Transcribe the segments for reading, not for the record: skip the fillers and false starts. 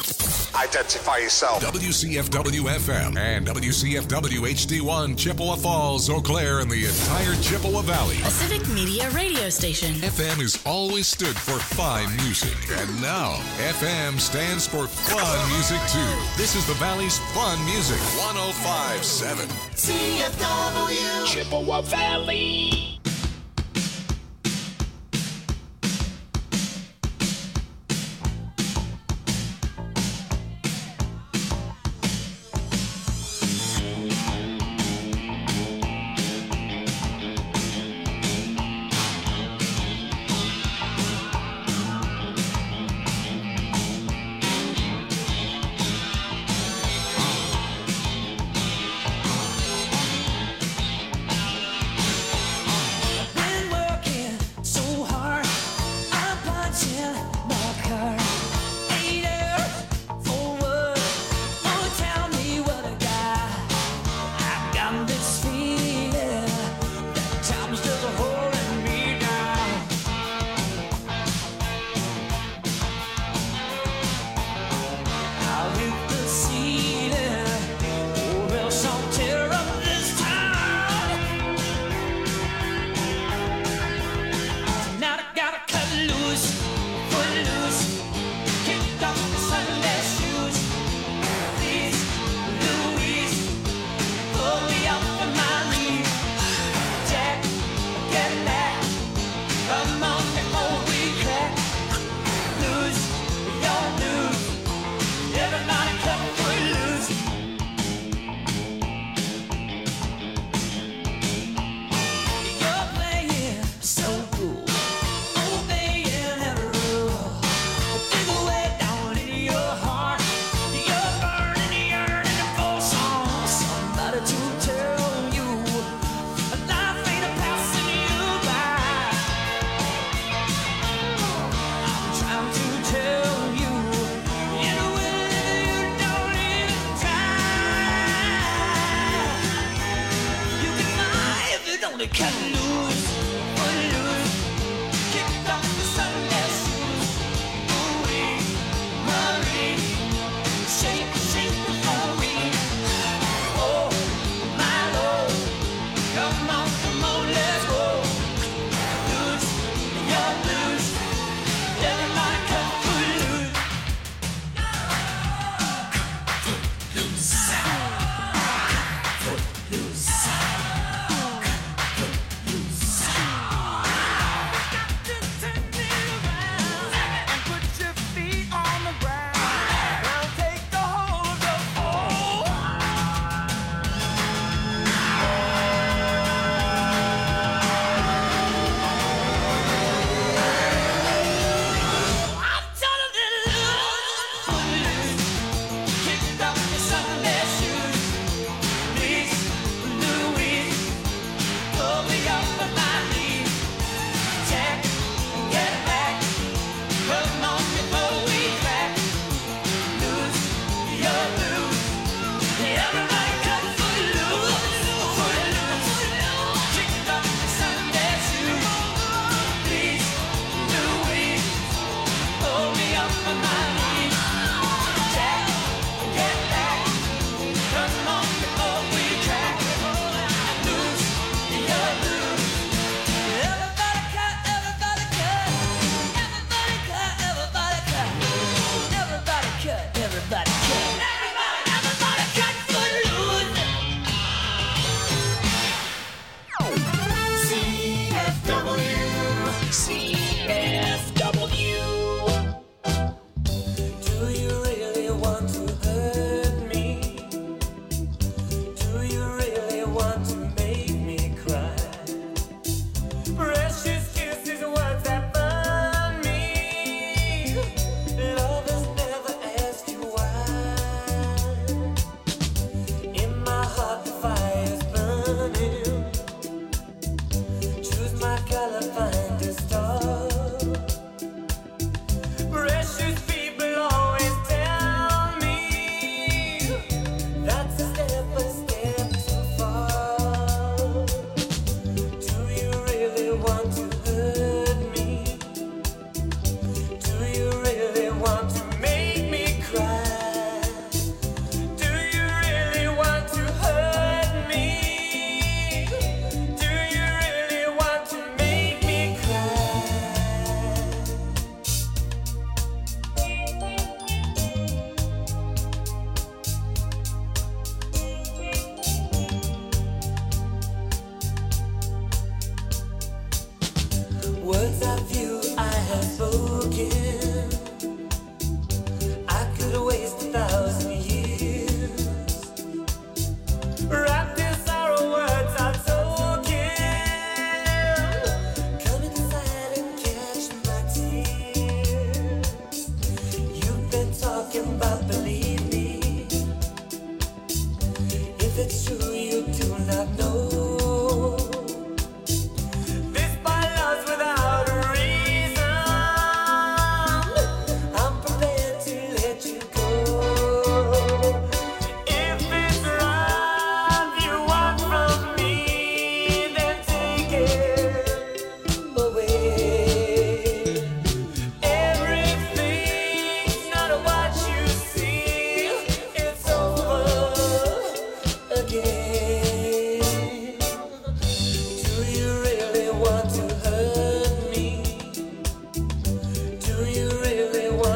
Identify yourself. WCFW FM and WCFW HD1 Chippewa Falls, Eau Claire, and the entire Chippewa Valley. A civic media radio station. FM has always stood for fine music. And now, FM stands for fun music, too. This is the Valley's fun music. 105.7 CFW Chippewa Valley.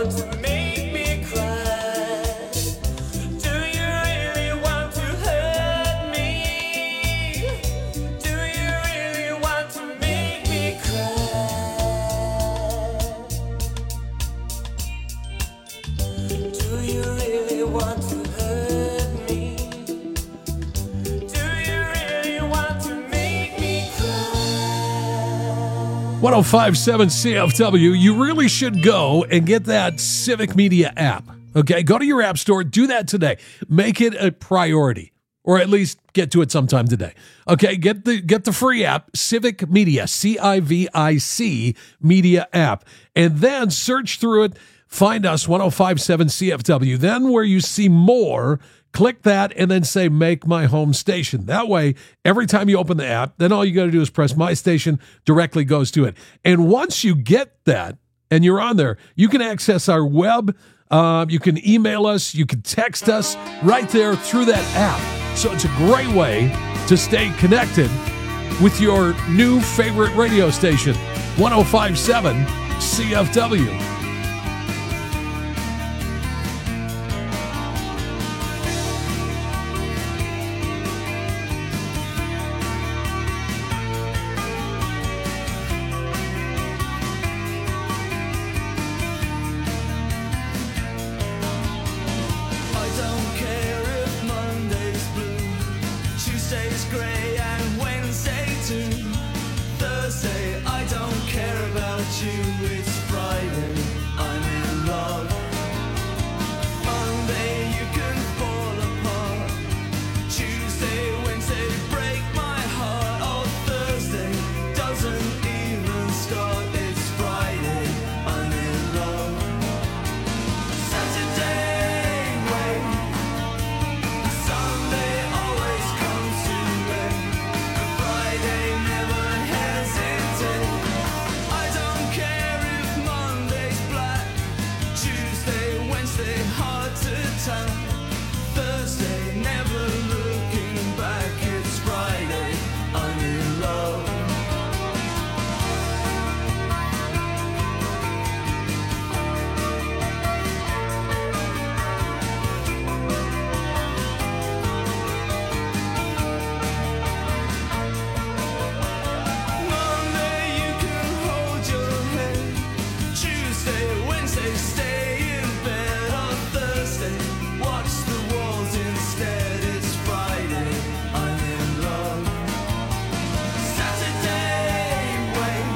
want to make me cry? Do you really want to hurt me? Do you really want to make me cry? Do you really want to hurt me? Do you really want to make me cry? 1057 CFW, you really should go and get that Civic Media app. Okay, go to your app store, do that today. Make it a priority, or at least get to it sometime today. Okay, get the free app, Civic Media, CIVIC Media app, and then search through it. Find us, 1057 CFW. Then where you see more, click that and then say, make my home station. That way, every time you open the app, then all you got to do is press my station, directly goes to it. And once you get that and you're on there, you can access our web. You can email us. You can text us right there through that app. So it's a great way to stay connected with your new favorite radio station, 1057 CFW. I don't care if Monday's blue, Tuesday's grey and Wednesday too. Thursday, I don't care about you, it's Friday, I'm in love. Monday, you can fall apart. Tuesday, Wednesday, break my heart. Oh, Thursday doesn't even start, it's Friday, I'm in love. Saturday, wait. Sunday always comes too late. Friday never hesitate. I don't care if Monday's black. Tuesday, Wednesday, hard to tell. Thursday, never looking back. It's Friday, I'm in love. Monday, you can hold your head. Tuesday, Wednesday, stay in bed. On Thursday, watch the walls instead. It's Friday, I'm in love. Saturday, wait.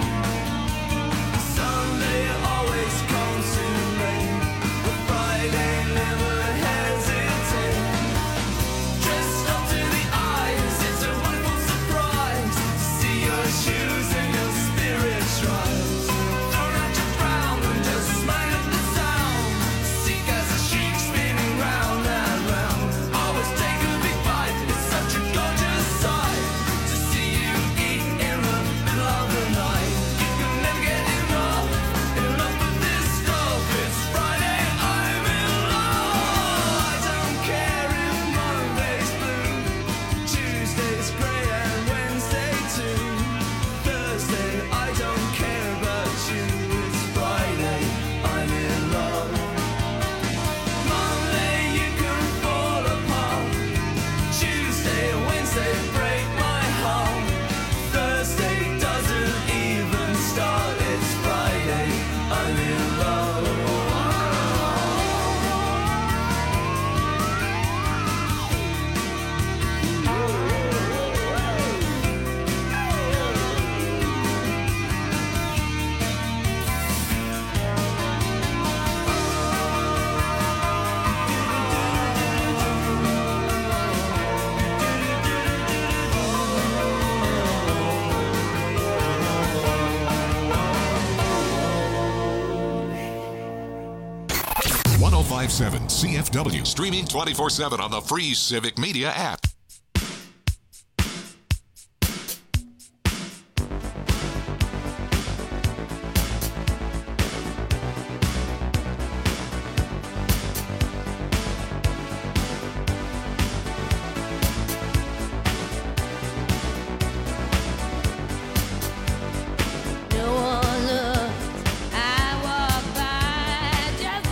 Sunday always comes too late. But Friday never hesitate. Dressed up to the eyes, it's a wonderful surprise to see your shoes and your spirits rise. Throw out your frown and just smile at the sound. Seek as a sheep spinning round and round. Always take a big bite, it's such a gorgeous sight to see you eat in the middle of the night. You can never get enough of this stuff. It's Friday, I'm in love. I don't care if Monday's blue, Tuesday's grey and Wednesday too. Thursday, I don't care about you. It's Friday, I'm in love. Monday, you can fall apart. Tuesday, Wednesday, break my heart. Thursday doesn't even start. It's Friday, I'm in love. .5.7 CFW, streaming 24/7 on the free Civic Media app. No one looked. I walked by just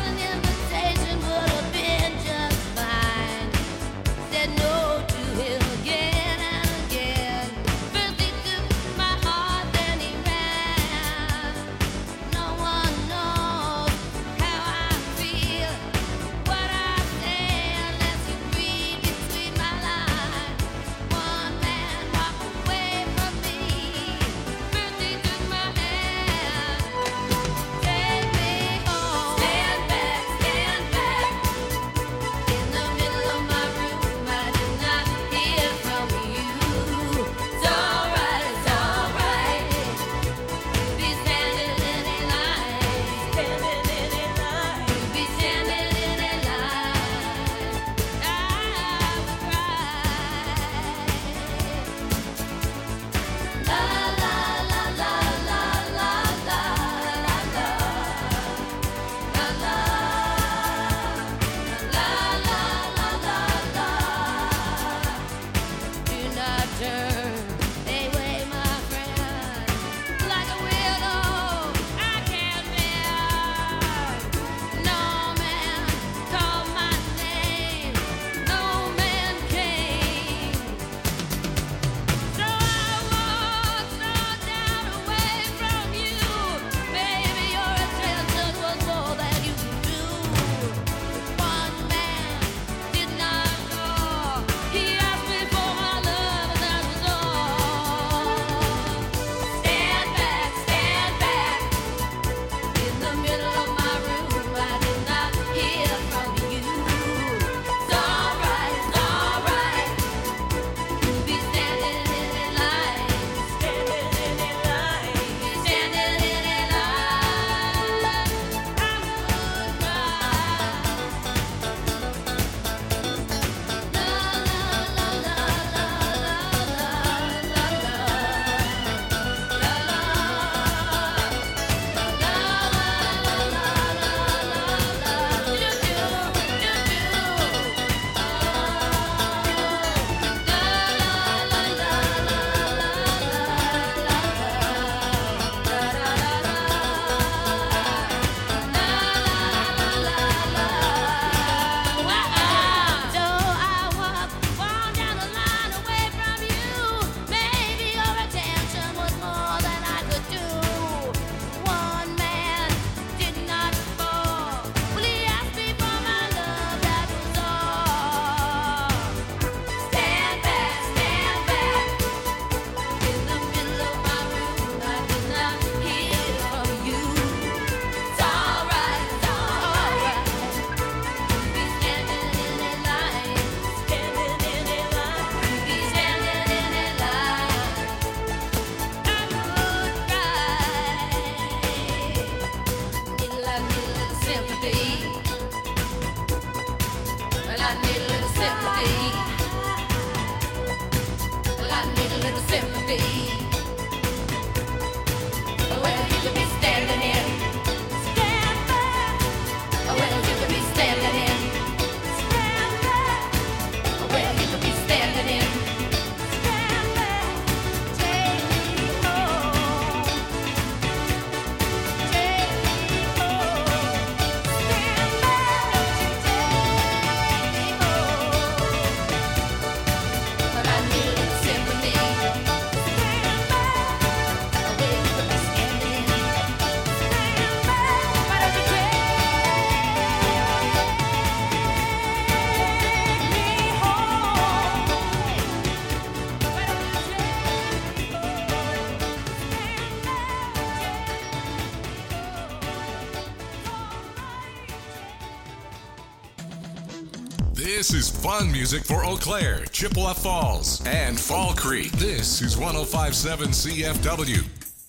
This is fun music for Eau Claire, Chippewa Falls, and Fall Creek. This is 105.7 CFW.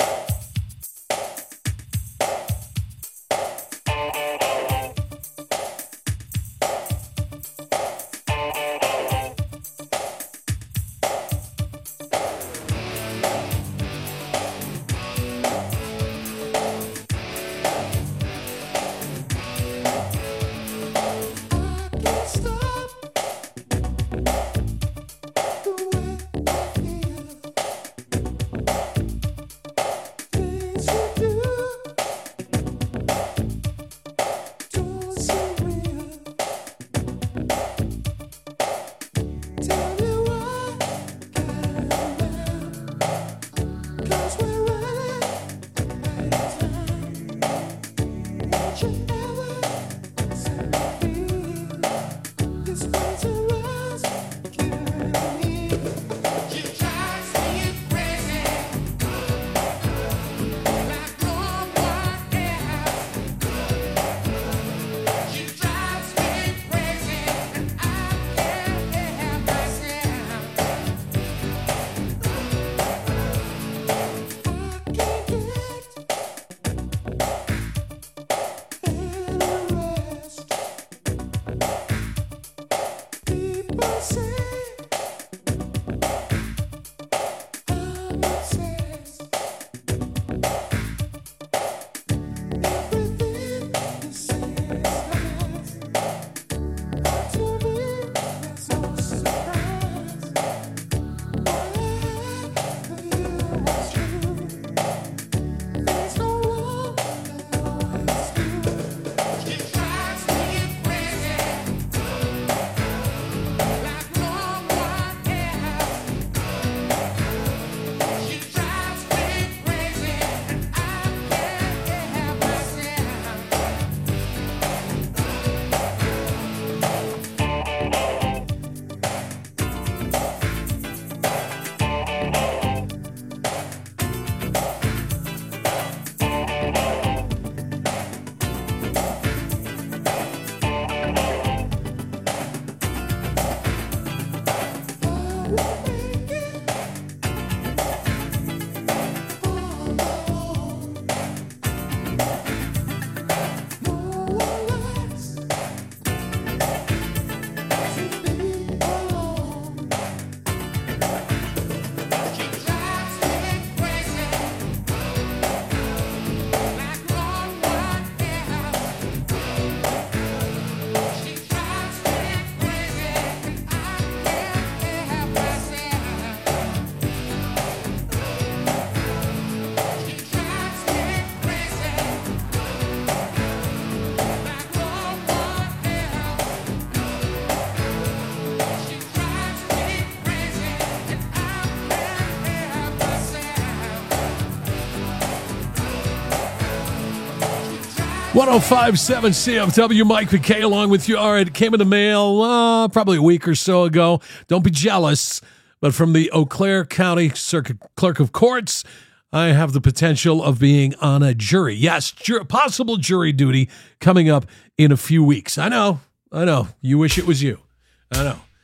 .1057 CFW, Mike McKay along with you. All right, it came in the mail probably a week or so ago. Don't be jealous, but from the Eau Claire County Circuit Clerk of Courts, I have the potential of being on a jury. Yes, possible jury duty coming up in a few weeks. I know. You wish it was you. I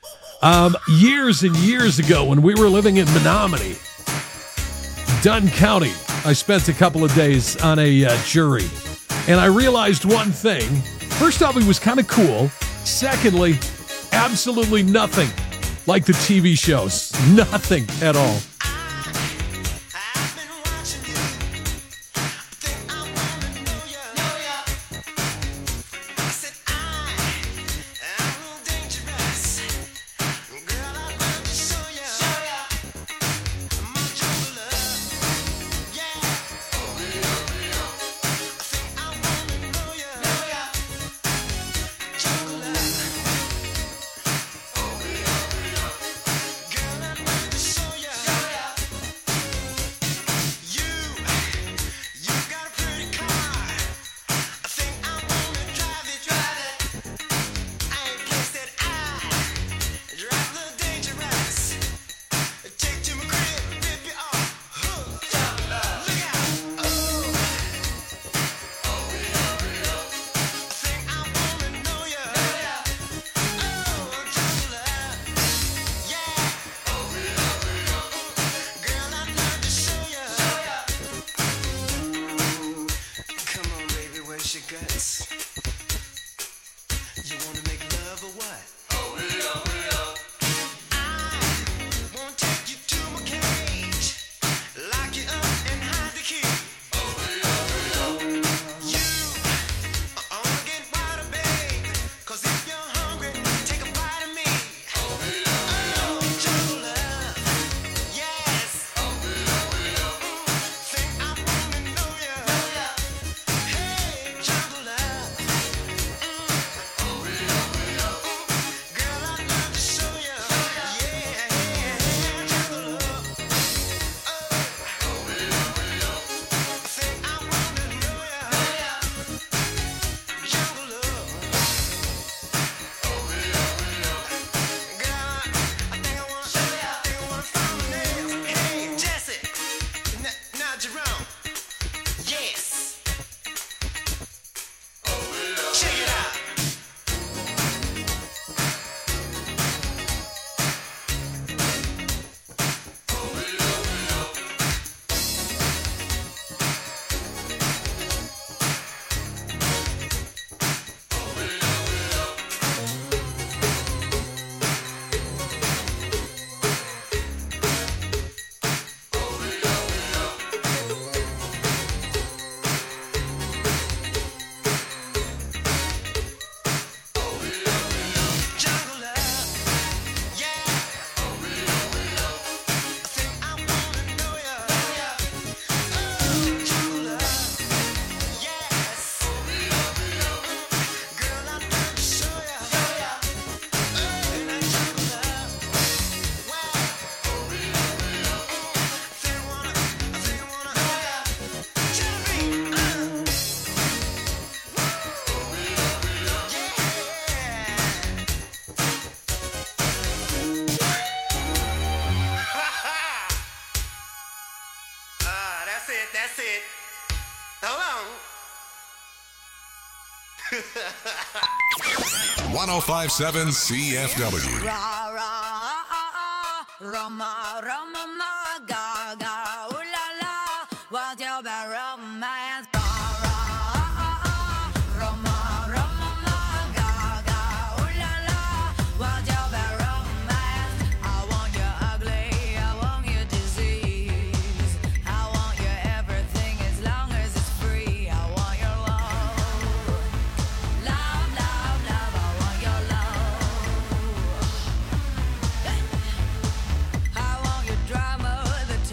know. Years and years ago when we were living in Menominee, Dunn County, I spent a couple of days on a jury. And I realized one thing. First off, he was kind of cool. Secondly, absolutely nothing like the TV shows. Nothing at all. I've been watching you. Think I wanna know ya. I said I'm a little dangerous. Girl, I'd love to show ya. My true love. Yeah. I think I wanna know ya. True love. Girl, I'd love to show ya. You got a pretty car. I think I wanna drive it. I ain't guess that I drive a little dangerous. Take to my crib, rip you off. Look out! Oh, I think I wanna know ya. Oh, true love, yeah. Girl, I'd love to show ya. Come on, baby, where's your guts? You wanna make love or what? I won't take you to my cage, lock you up and hide the key. You wanna get wild, babe, 'cause if you're hungry, take a bite of me. Oh, true love, yes. Think I wanna know ya. Hey, true love. Girl, I'd love to show ya. Yeah, true love. Think I wanna know ya. True love. Girl, I think I wanna find my nails. Hey, Jesse. Now, Jerome. Yes. Check it out. Jungle love, yeah. I think I wanna know ya. Oh, true love, yes. Girl, I'd love to show ya. And that jungle love, wow. I think I wanna know ya. Jeremy, yeah. That's it. Hold on. 1057 CFW. Ra ra Roma Roma ma ga ga ooh la la, what's your bad romance? Ra ra Roma Roma ma ga ga ooh la la, what's your bad romance? I want you ugly, I want you disease, I want you everything as long as it's free. I want your love, love, love, love. I want your love. I want your drama, the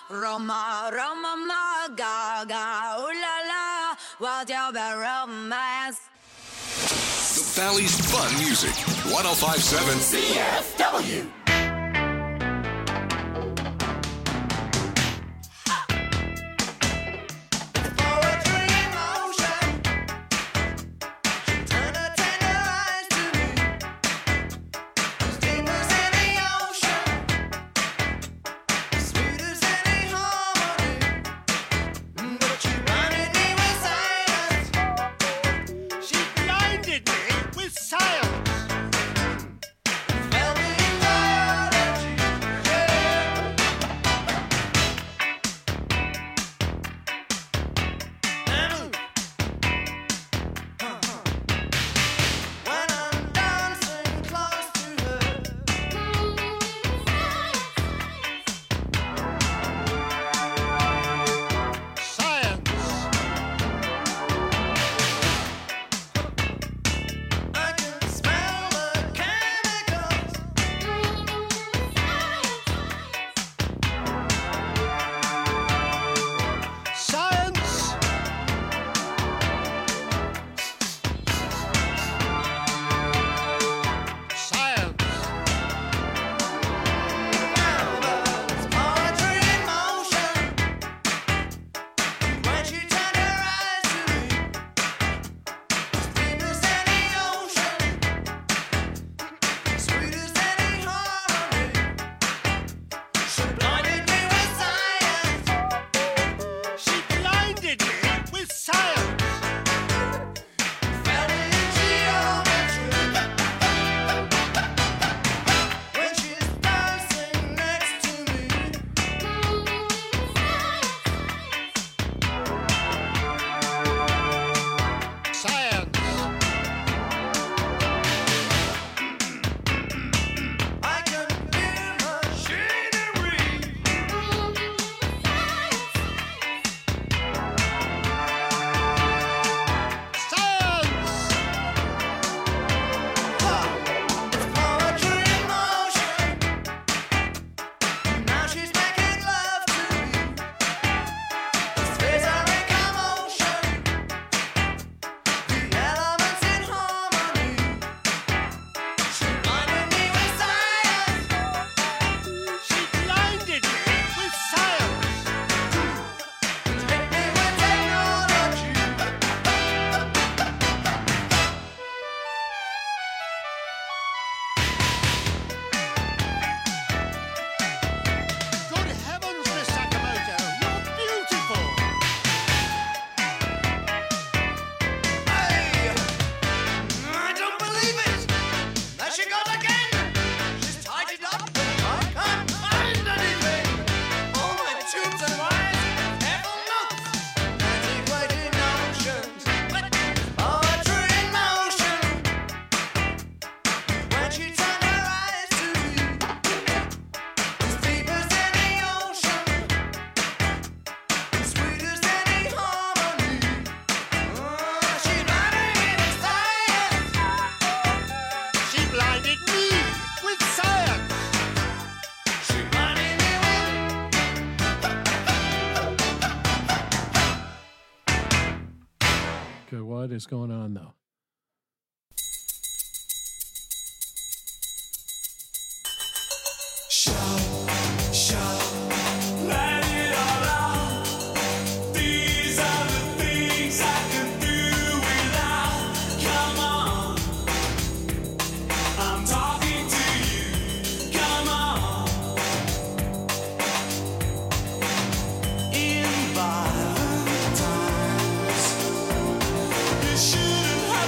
Roma, Roma, ma, gaga, ooh la la, what about romance? The Valley's fun music. 1057 CFW. Poetry in motion. Turn her tender eyes to me. As deep as any ocean, sweet as any harmony. But she blinded me with silence. She blinded me with science. Fell me in biology. When I'm dancing close to her, Science. I can smell the chemicals. Science. Science. There's poetry in motion. When she turned her eyes to me, as deep as any ocean, sweet as any harmony. She blinded me with science. She blinded me with science. Fell in geometry. When she's dancing next to me. Science. I can feel machinery. Science. It's poetry in motion. Now she's making love to me. Space are in commotion. The elements in harmony. She blinded me with science. She blinded me with science. Hit me with technology. Good heavens, Miss Sakamoto, you're beautiful. Hey, I don't believe it. There she goes again. She's tied it up. I can't find anything. All my tubes and wires, careful notes, antiquated notions. Poetry in motion. When she turned her eyes to me, as deep as any ocean, sweet as any harmony. She blinded me with science. She blinded me with science. She blinded me Okay, what is going on though? Let it all out. These are the things I can do without. Come on, I'm talking to you. Come on. In violent times, you shouldn't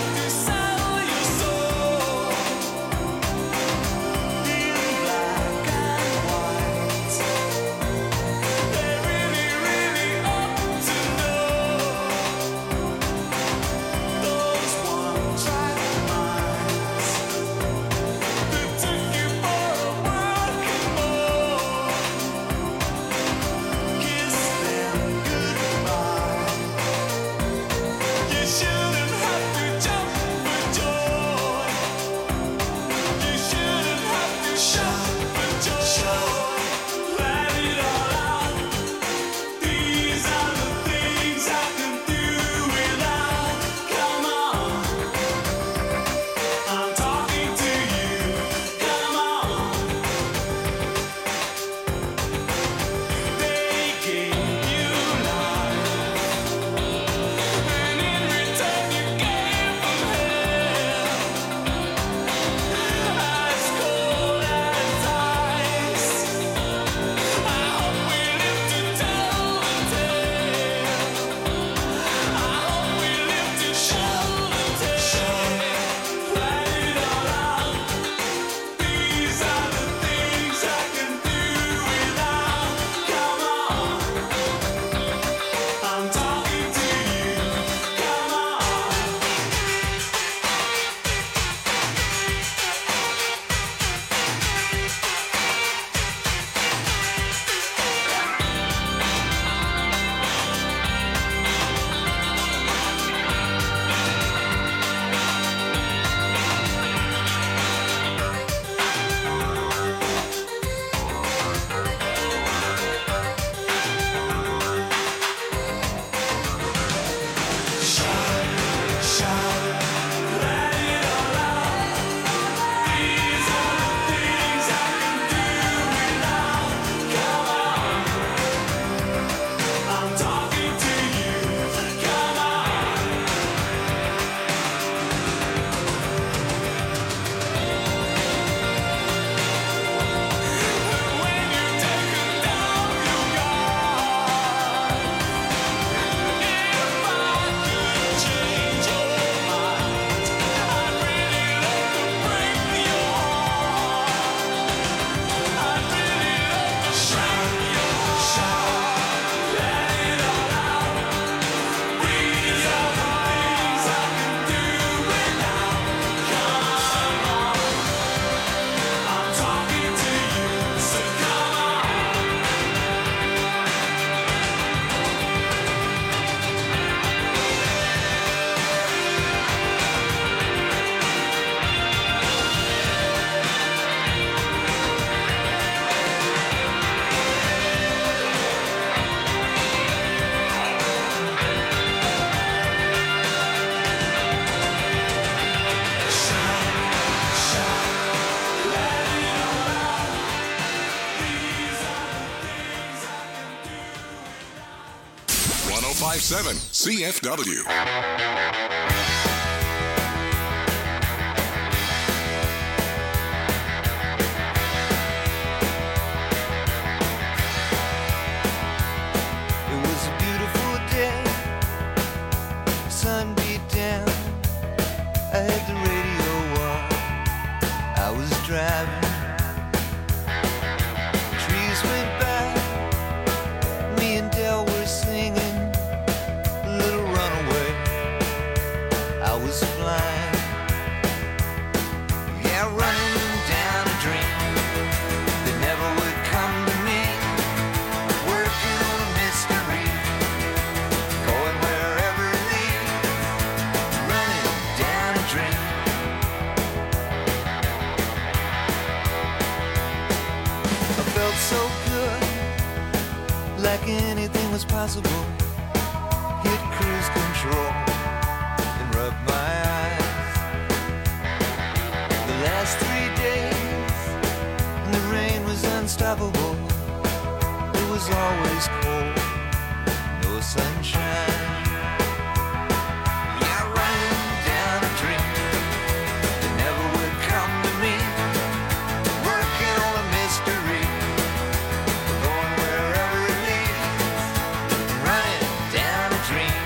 1057 CFW. It was a beautiful day, sun beat down. I had the radio on, I was driving. Trees went by, me and Del were singing a little runaway. I was flying, yeah, running down a dream that never would come to me. Working on a mystery, going wherever it leads, running down a dream. I felt so good, like anything was possible. Hit cruise control and rubbed my eyes. The last 3 days, and the rain was unstoppable. It was always cold, no sunshine. Yeah, running down a dream that never would come to me. Working on a mystery, going wherever it leads. Running down a dream.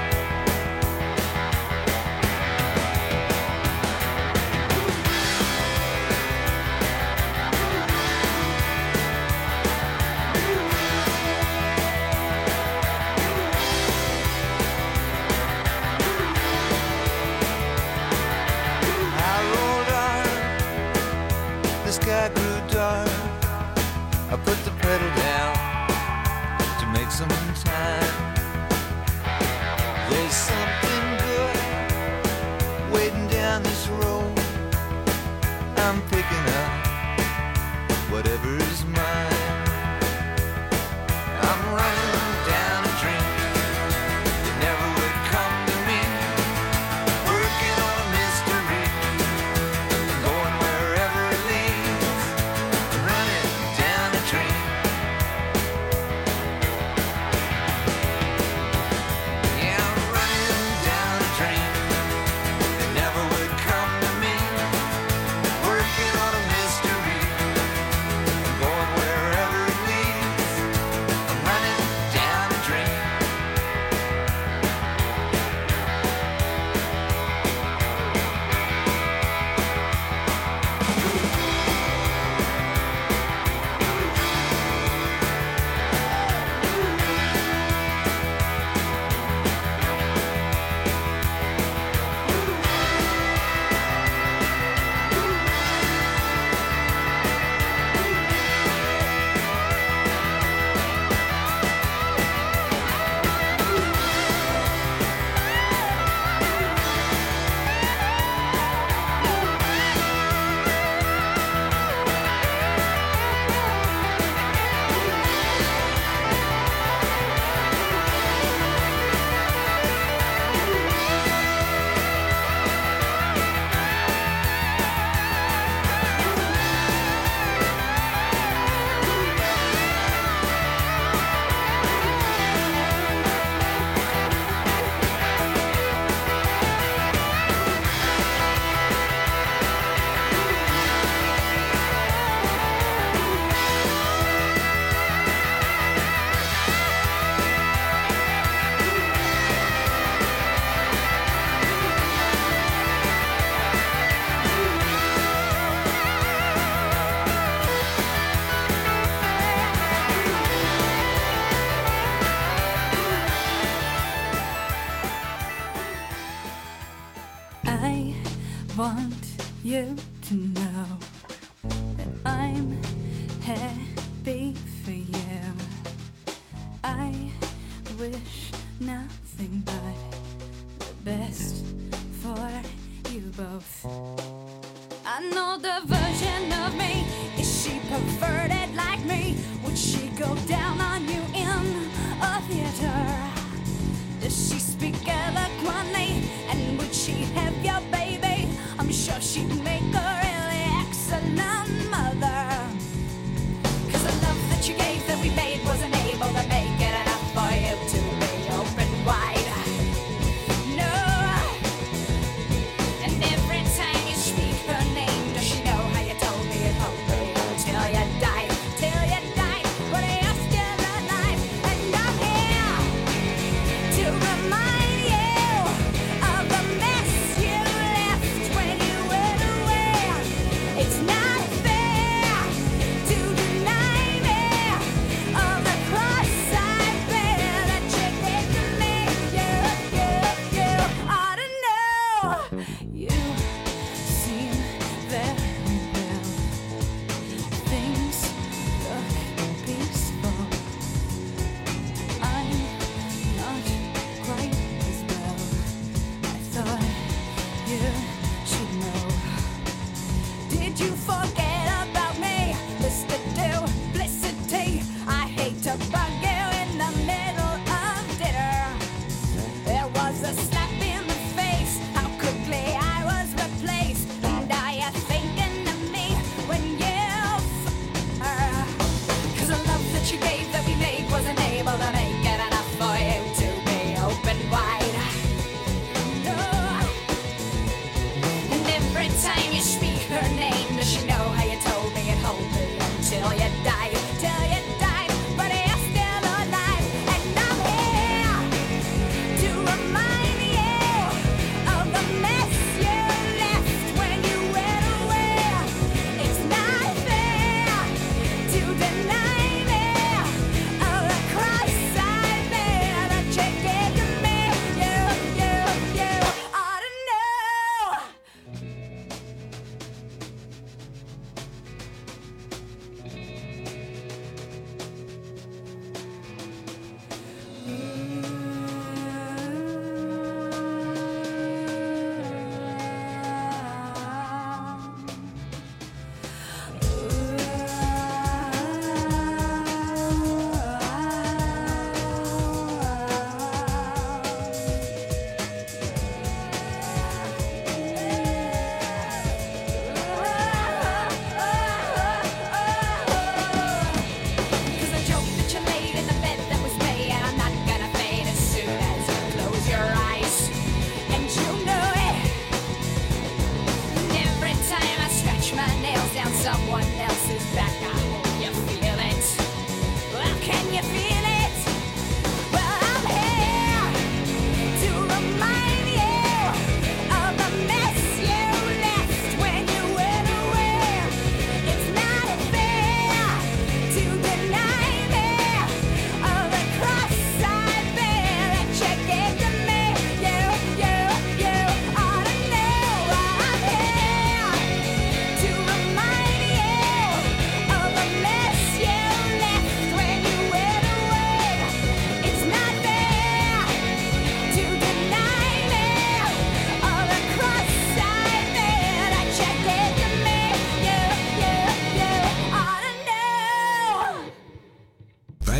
I rolled on, the sky grew dark. I put the pedal down to make some time. There's something good waiting down this road. I'm picking up whatever's mine. I'm running down a dream that never would come to me. Working on a mystery, going wherever it leads. Running down a dream. Yeah, I'm running down a dream that never would come to me. Working on a mystery, going wherever it leads. I'm running down a dream. I want you to know that I'm happy for you. I wish nothing but the best for you both. I know the version of me. Is she perverted like me? Would she go down on you in a theater? Does she speak eloquently? And would she have your baby? I'm sure she'd make a really excellent mother. 'Cause the love that you gave that we made wasn't able to make it enough for you to be open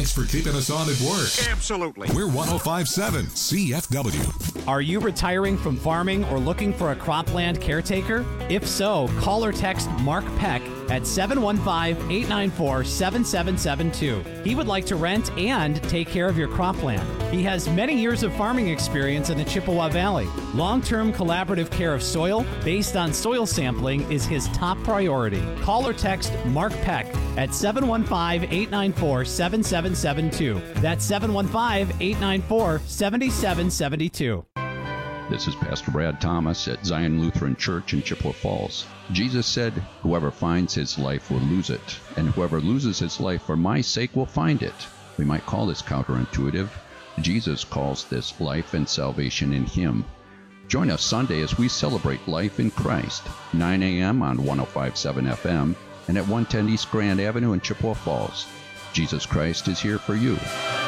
Thanks for keeping us on at work. Absolutely. We're 105.7 CFW. Are you retiring from farming or looking for a cropland caretaker? If so, call or text Mark Peck at 715-894-7772. He would like to rent and take care of your cropland. He has many years of farming experience in the Chippewa Valley. Long-term collaborative care of soil based on soil sampling is his top priority. Call or text Mark Peck at 715-894-7772. That's 715-894-7772. This is Pastor Brad Thomas at Zion Lutheran Church in Chippewa Falls. Jesus said, "Whoever finds his life will lose it, and whoever loses his life for my sake will find it." We might call this counterintuitive. Jesus calls this life and salvation in him. Join us Sunday as we celebrate life in Christ, 9 a.m. on 105.7 FM and at 110 East Grand Avenue in Chippewa Falls. Jesus Christ is here for you.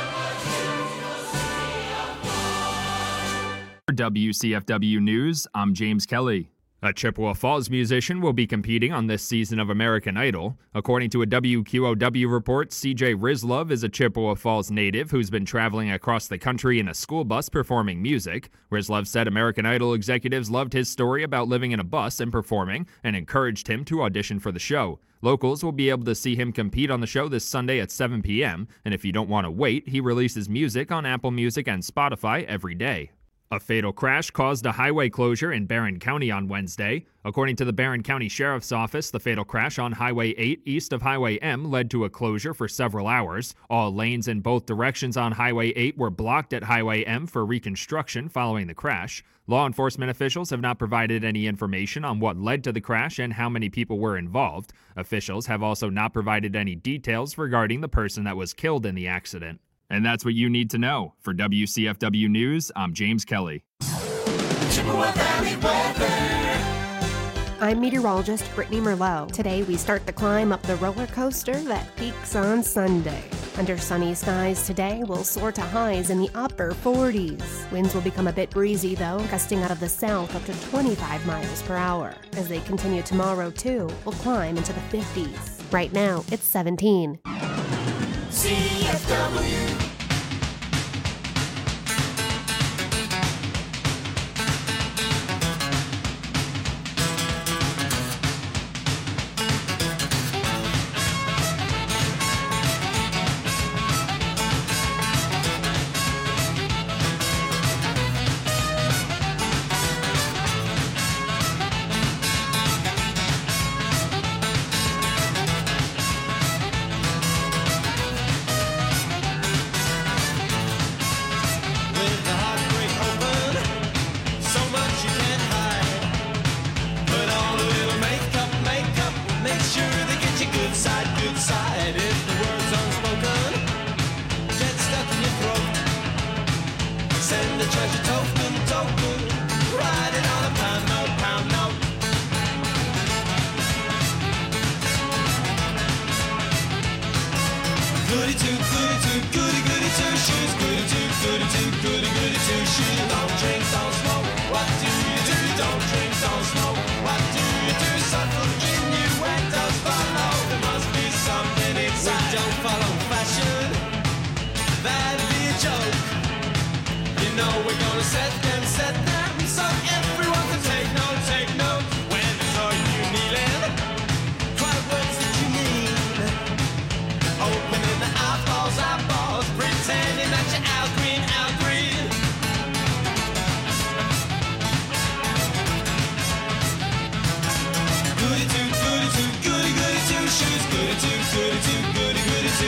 For WCFW News, I'm James Kelly. A Chippewa Falls musician will be competing on this season of American Idol. According to a WQOW report, CJ Rizlov is a Chippewa Falls native who's been traveling across the country in a school bus performing music. Rizlov said American Idol executives loved his story about living in a bus and performing and encouraged him to audition for the show. Locals will be able to see him compete on the show this Sunday at 7 p.m., and if you don't want to wait, he releases music on Apple Music and Spotify every day. A fatal crash caused a highway closure in Barron County on Wednesday. According to the Barron County Sheriff's Office, the fatal crash on Highway 8 east of Highway M led to a closure for several hours. All lanes in both directions on Highway 8 were blocked at Highway M for reconstruction following the crash. Law enforcement officials have not provided any information on what led to the crash and how many people were involved. Officials have also not provided any details regarding the person that was killed in the accident. And that's what you need to know. For WCFW News, I'm James Kelly. Chippewa Valley weather. I'm meteorologist Brittany Merlot. Today we start the climb up the roller coaster that peaks on Sunday. Under sunny skies today, we'll soar to highs in the upper 40s. Winds will become a bit breezy though, gusting out of the south up to 25 miles per hour. As they continue tomorrow too, we'll climb into the 50s. Right now, it's 17. CFW.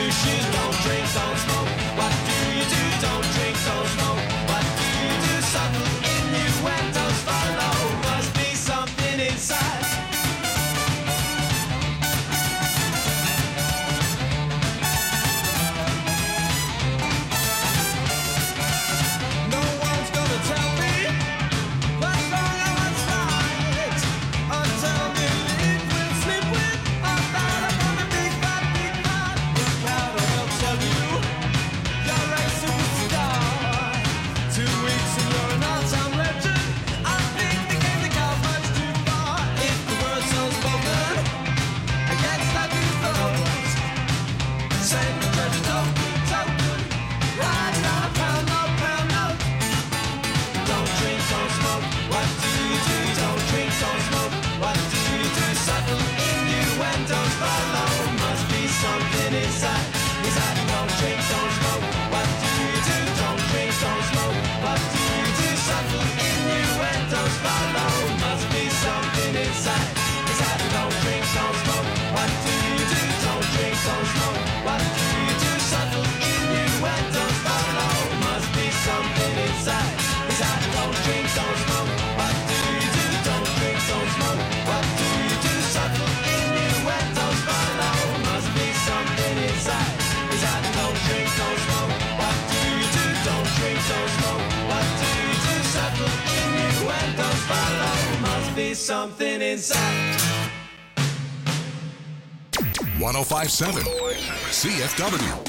Don't drink, don't smoke. What do you do? Don't drink, don't smoke. What do you do? Suck me something inside. 1057 CFW.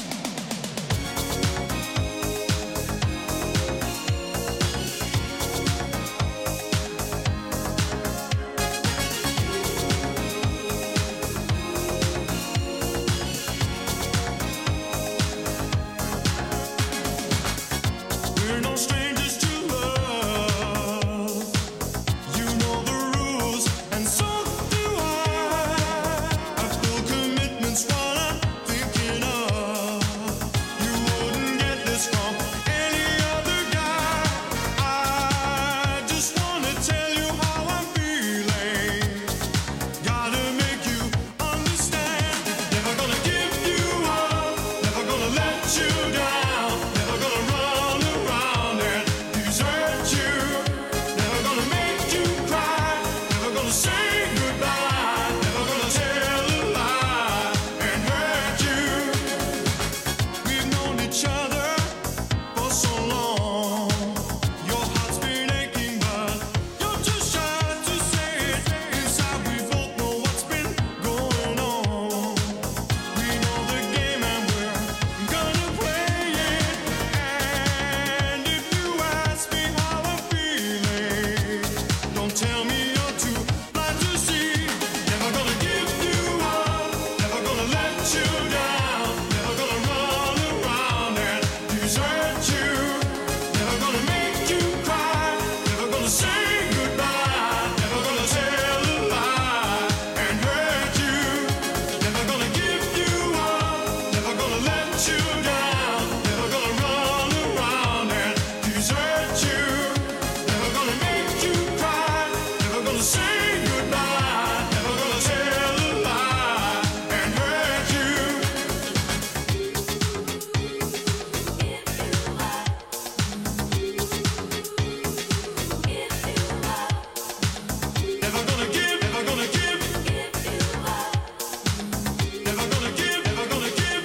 We're no strangers to love. You know the rules, and so do I. I feel commitment's what I'm thinking of. You wouldn't get this from any other guy. I just wanna tell you how I'm feeling. Gotta make you understand. Never gonna give you up. Never gonna let you down. Never gonna run around and desert you. Never gonna make you cry. Never gonna say goodbye. Never gonna tell a lie and hurt you. We've known each other for so long. Your heart's been aching, but you're too shy to say it. Inside we both know what's been going on. We know the game and we're gonna play it. And if you ask me how I'm feeling, don't tell me you're too blind to see. Never gonna give you up. Never gonna let you down. Never gonna run around and desert you. Never gonna make you cry. Never gonna say goodbye. Never gonna tell a lie and hurt you. Never gonna give you up. Never gonna let you down. Never gonna run around and desert you. Never gonna make you cry. Never gonna say goodbye. Never gonna tell a lie and hurt you. Never gonna give, never gonna give. Never gonna give, never gonna give.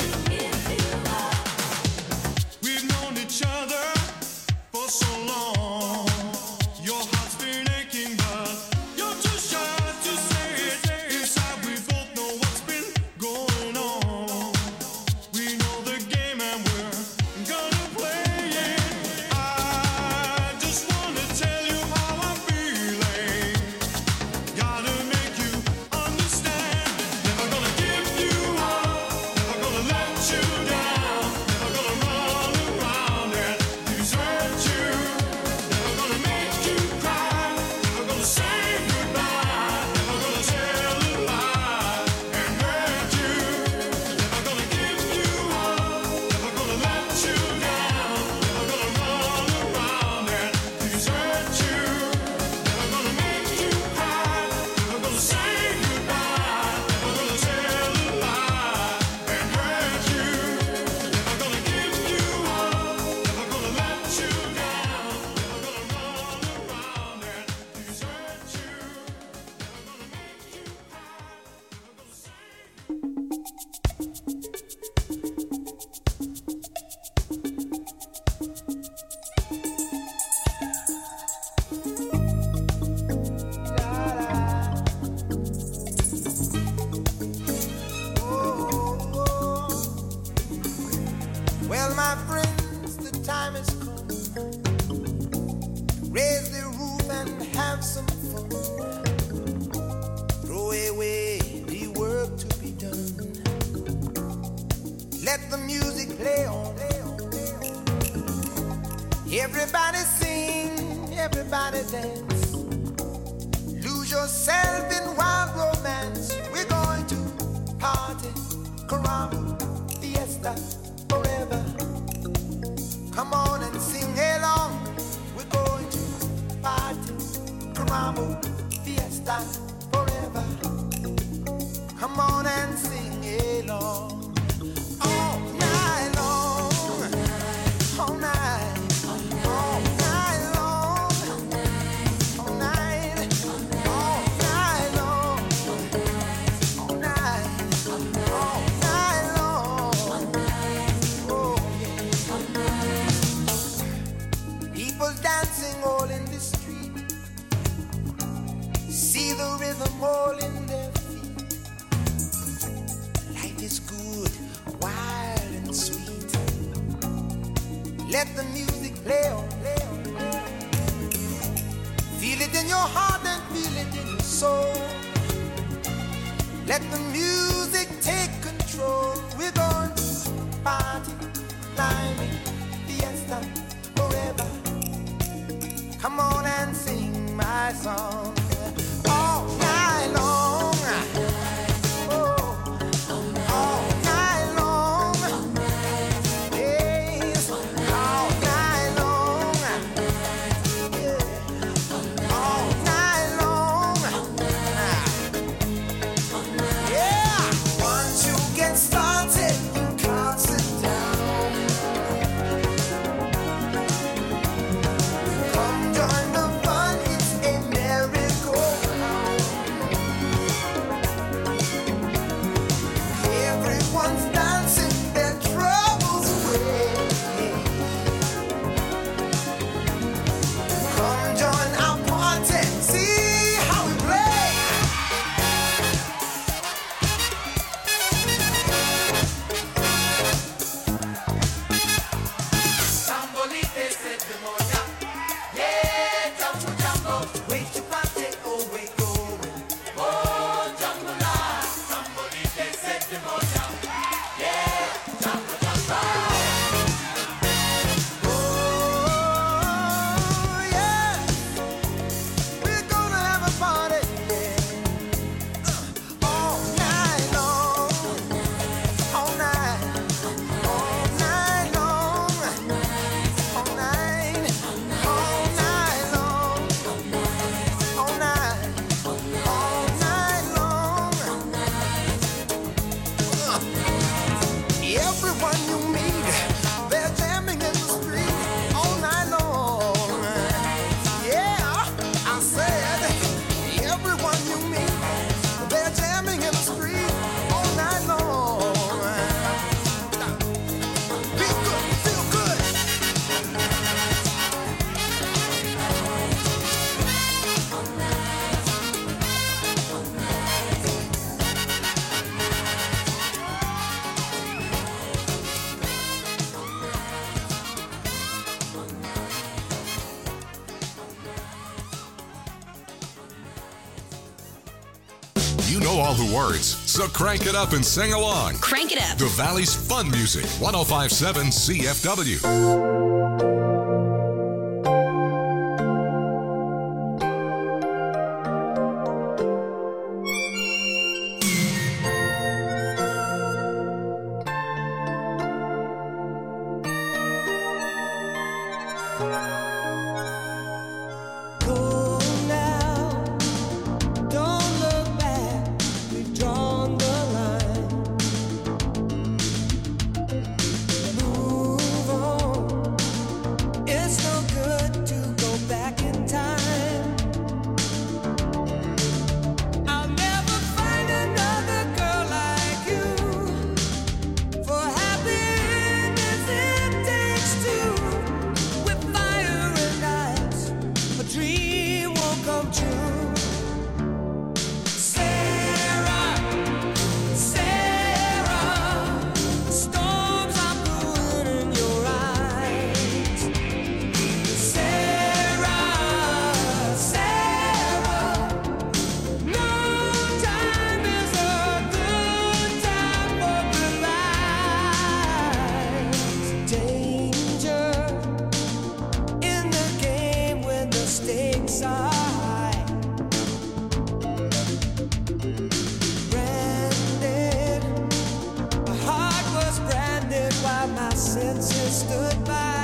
We've known each other for so long. Your heart's been aching, but you're too shy to say it. Inside we both know what's been going on. We know the game and we're gonna play it. I just wanna tell you how I'm feeling. Gotta make you understand. Never gonna give you up. Never gonna let you down. Never gonna run around and desert you. Never gonna make you cry. Never gonna say goodbye. Never gonna tell a lie and hurt you. Never gonna give you up. Never gonna let you down. Never gonna run around and desert you. Never gonna make you cry. Never gonna say goodbye. Never gonna tell a lie and hurt you. Never gonna give you up. Never gonna let you down. Never gonna run around and desert you. Never gonna make you cry. Never gonna say. Well, my friends, the time has come. Raise the roof and have some fun. Throw away the work to be done. Let the music play on. Everybody sing, everybody dance. Lose yourself in wild romance. We're going to party, caramba, fiesta, forever. Come on and sing along. We're going to party, caramba, fiesta, forever. Come on and sing along. All night long, all night, all night long, all night, all night long, all night, all night long. Oh yeah. People dancing all in the street. Let the music play on. Feel it in your heart and feel it in your soul. Let the music take control. We're going to party, climbing, fiesta, forever. Come on and sing my song all night long. Oh, all night long. Yes, all night long. Yeah, all night long. Yeah, once you get started, you can't sit down. Come join the fun, it's a merry-go-round. Everyone's dancing their troubles away. Come join our party, see how we play. Sambolite se demonia, yeah, jumbo jumbo. Wait your party, oh wait going, oh jumbo la. Sambolite se demonia, yeah, jumbo jumbo. Oh yeah, we're gonna have a party, yeah. All night long, all night, all night long. All night, all night long, all night, all night long. Everyone you meet, they're jamming in the street all night long. Yeah, I said, everyone you meet, they're jamming in the street all night long. Feel good, feel good. You know all the words, so crank it up and sing along. Crank it up. The Valley's Fun Music, 105.7 CFW. Go now, don't look back. We've drawn the line. Move on. It's no good to go back in time. I'll never find another girl like you. For happiness it takes two. With fire and ice, a dream won't come true. Sarah, Sarah, storms are brewing in your eyes. Sarah, Sarah, no time is a good time for goodbyes. Danger in the game when the stakes are high. Branded, my heart was branded while my senses stood by.